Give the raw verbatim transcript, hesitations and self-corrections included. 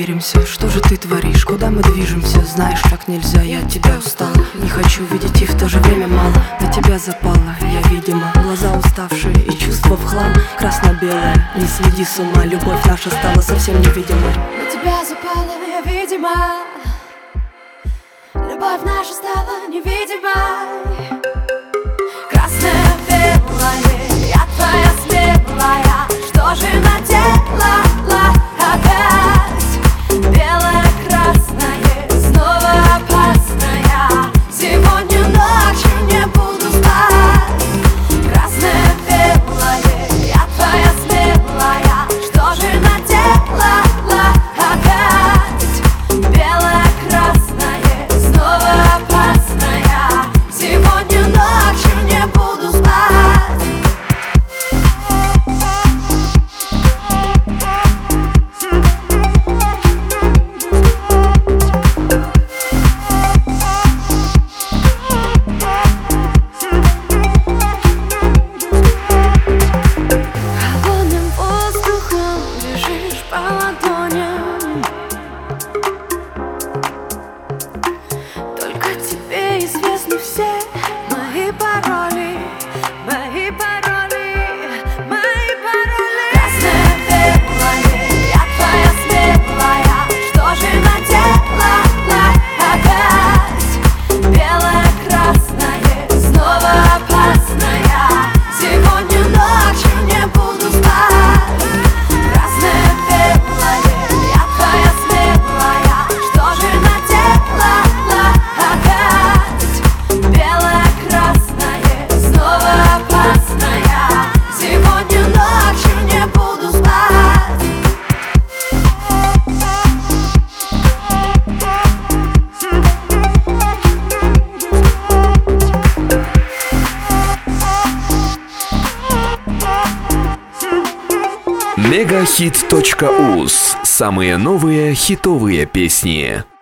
помиримся. Что же ты творишь, куда мы движемся? Знаешь, так нельзя, я от тебя устал. Не хочу видеть и в то же время мало. На тебя запала, я видимо. Глаза уставшие и чувства в хлам. Красно-белое, не сведи с ума. Любовь наша стала совсем невидимой. На тебя запала, я видимо. Любовь наша стала невидимой. Красное-белое, я твоя смелая. Что же надела опять? Белое-красное, снова опасная. Сегодня ночью не буду спать. Красное-белое, я твоя смелая. Что же надела опять? Белое-красное, снова опасная. Сегодня ночью не буду спать. Все мои пароли, мои пароли, мои пароли. Красное-белое, я твоя смелая. Что же надела опять? Белое-красное, снова опасная. Сегодня ночью не буду спать. Красное-белое, я твоя смелая. Что же надела опять? Белое-красное, снова опасная. Сегодня ночью не буду спать. мегахит точка уз. Самые новые хитовые песни.